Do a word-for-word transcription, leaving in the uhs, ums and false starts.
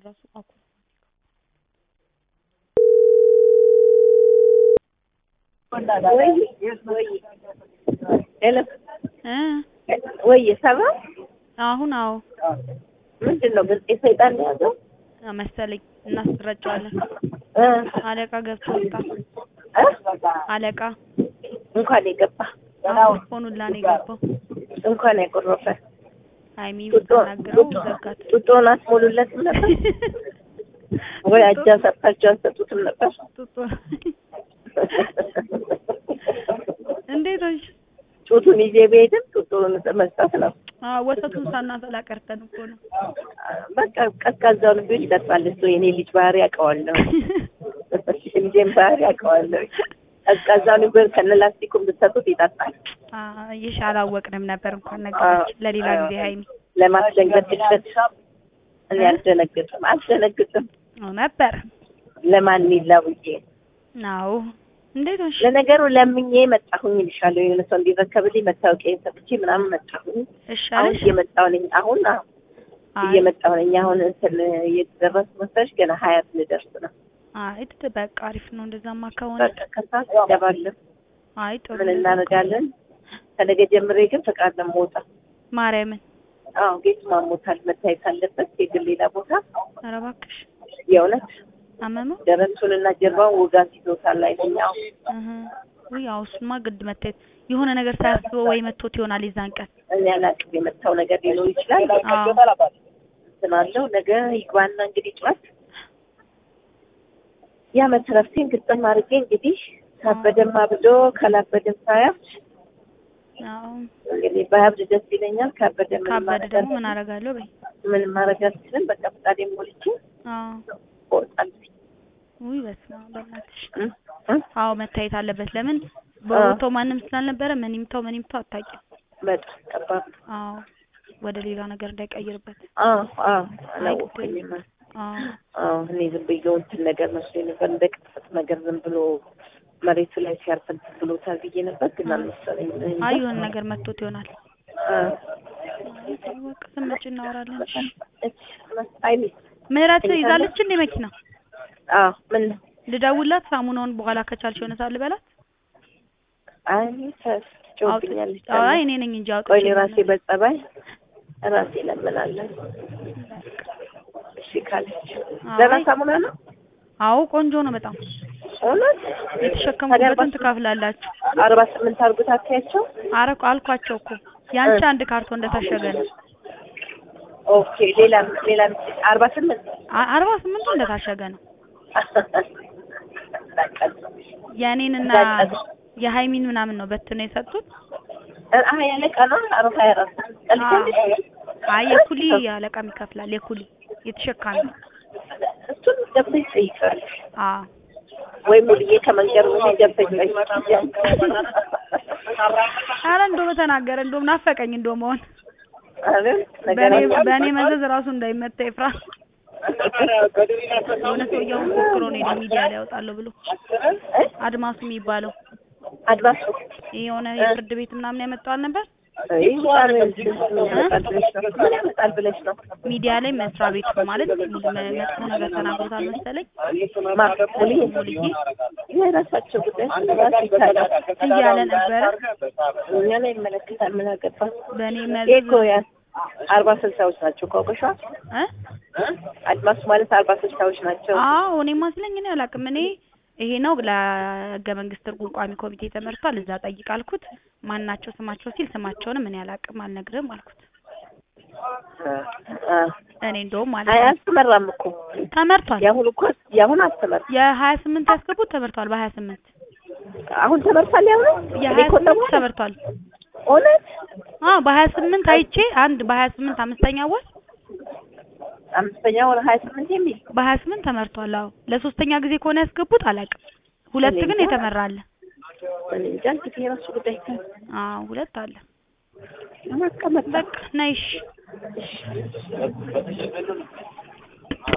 ራሱ አኩ ወይ ወይ ሄሎ እ ወይ ሰባ አሁን አዎ ምንድነው በዚህ ሰይጣን ያዘው መሰለኝ እናስረጫዋለን እ አለቃ ገብቶ ወጣ እ አለቃ እንኳን የገባ አሁን ፎኑላ ነው የገባው እንኳን ያቆረፈ ሃይሚ ተናግረው ዘጋት ጡጦን አስሞሉለትም ነበር ወይ አጃ ሰጣቸው አሰጡትም ነበር ጡጦ እንዴት ነው ጡቱን ይዤ ብሄድም ጡጦን መስጠት ነው አዎ ወተቱን ሳናፈላ ቀርተን እኮ ነው በቃ ቀዝቃዛው ልጅ ይጠጣል እሱ የኔ ልጅ ባህሪ ያውቀዋለሁ እንዴም ባህሪ ያውቀዋለሁ ቀዝቃዛው ልጅ ከነላስቲኩም ብትሰጡት ይጠጣል አዎ ይሻላወቅንም ነበር እንኳን ነገሮች ለሌላ ጊዜ ሃይሚ ለማስደንገጥ ትችላለሽ እኔ አልደነግጥም አልደነግጥም ነበር ለማን ይላውዬ ናው እንዴት ነው ለነገሩ ለምኜ መጣሁኝ ይልሻለሁ የሆነ ሰው እንዲረከብልኝ መታወቂያ ሰጥቼ ምናምን መጣሁኝ አሁን እየመጣሁ ነኝ አሁን እየመጣሁ ነኝ አሁን እንትን እየደረስኩ መሰለሽ ገና ሀያት ልደርስ ነው አይ በቃ አሪፍ ነው እንደዛማ ከሆነ በቃ ከሰዓት እገባለሁ አይ ጥሩ ምን እናደርጋለን ከነገ ጀምሬ ግን ፈቃድ ነው የምወጣው ማርያምን አዎ ጌት ማሞታል መታየት አለበት የግል ሌላ ቦታ ኧረ እባክሽ የእውነት አመመው ደረቱንና ጀርባውን ውጋት ይዞታል አይኛው እህ ወይ ያው እሱማ ግድ መታየት የሆነ ነገር ሳያስበው ወይ መቶት ይሆናል ይዛን ቀን እኔ አላውቅም የመታው ነገር ሊኖር ይችላል እንትናለው ነገ ይግባና እንግዲህ ጭዋት ያ መተረፍቴን ግጥም አድርጌ እንግዲህ ካበደም አብዶ ካላበደም ሳያፍች አዎ እንግዲህ ባያብድ ደስ ይለኛል ካበደም ካበደ ደግሞ ምን አደርጋለሁ በይ ምን ማድረግ አልችልም በቃ ፈቃዴን ሞልቼ አዎ ወጣልኝ ውይ በስመ አብ በእናትሽ አዎ መታየት አለበት ለምን በቦታው ማንም ስላልነበረ ምን ይምታው ምን ይምታው አታውቂም በጣም ከባድ አዎ ወደ ሌላ ነገር እንዳይቀይርበት አዎ አዎ አላወኩኝም አዎ አዎ እኔ ዝም ብዬው እንትን ነገር መስሎኝ ነበር እንደ ቅጥፈት ነገር ዝም ብሎ መሬቱ ላይ ሲያርፍ እንትን ብሎታል ብዬ ነበር ግን አልመሰለኝም አይ የሆነ ነገር መቶት ይሆናል አዎ በቃ ስመጭ እናወራለን አይሚ ምህረት ይዛለች እንደ መኪና አዎ ምን ልደውልላት ሳሙናውን በኋላ ከቻልሽ የሆነ ሰዓት ልበላት አይ ጮብኛለች አይ እኔ ነኝ እንጂ አውጥቼ ቆይ ራሴ በጸባይ ራሴ ለምናለሁ እሺ ካለች ደህና ሳሙና ነው አዎ ቆንጆ ነው በጣም እውነት የተሸከሙበትን ትካፍላላችሁ አርባ ስምንት አርጉት አትያቸው አረቁ አልኳቸው እኮ ያንቺ አንድ ካርቶን እንደታሸገ ነው ኦኬ ሌላ ሌላ አርባ ስምንት አርባ ስምንት እንደታሸገ ነው ያኔንና የሃይሚን ምናምን ነው በትነው የሰጡት አይ ያለቃ ነው አርባ አራት ቀልኩልሽ አይ የኩሊ ያለቃም ይከፍላል የኩሊ የተሸካሚ እሱን ደብይ ይጠይቃል አዎ ወይ ሙልዬ ከመንገር ነው ደብይ ይጠይቃል አረ እንደው በተናገረ እንደው ናፈቀኝ እንደው መሆን አይደል በኔ በኔ መዘዝ ራሱ እንዳይመታ ይፍራ የሆነ ሰውዬው ፎክሮ ነው ሚዲያ ላይ ያወጣለሁ ብሎ አድማሱ የሚባለው አድማሱ የሆነ የፍርድ ቤት ምናምን ያመጣው ነበር ያመጣል ብለሽ ነው ሚዲያ ላይ መስሪያ ቤት ማለት መጥፎ ነገር ተናግሮታል መሰለኝ ማክሙሊ ሙልዬ የራሳቸው ጉዳይ እያለ ነበረ እኛ ላይ ይመለከታል ምን አገባ በእኔ መዘዝ አርባ ስልሳዎች ናቸው ኮኮሻ እ አድማስ ማለት አርባ ስልሳዎች ናቸው አዎ እኔ ማስለኝ እኔ አላውቅም እኔ ይሄ ነው ለህገ መንግስት ትርጉም ቋሚ ኮሚቴ ተመርቷል እዛ ጠይቃልኩት ማናቸው ስማቸው ሲል ስማቸውንም እኔ አላውቅም አልነግርም አልኩት እኔ እንደውም ማለት አይ አስተመራም እኮ ተመርቷል ያሁን እኮ ያሁን አስተመር የሀያ ስምንት ያስገቡት ተመርቷል በሀያ ስምንት አሁን ተመርቷል ያሁን የሀያ ስምንት ተመርቷል እውነት አዎ በሀያ ስምንት አይቼ አንድ በሀያ ስምንት አምስተኛ ወር አምስተኛ ወር ሀያ ስምንት የሚል በሀያ ስምንት ተመርቷል አዎ ለሶስተኛ ጊዜ ከሆነ ያስገቡት አላውቅም ሁለት ግን የተመራ አለ እንጃ እንግዲህ የራሱ ጉዳይ አዎ ሁለት አለ በቃ በቃ ነይሽ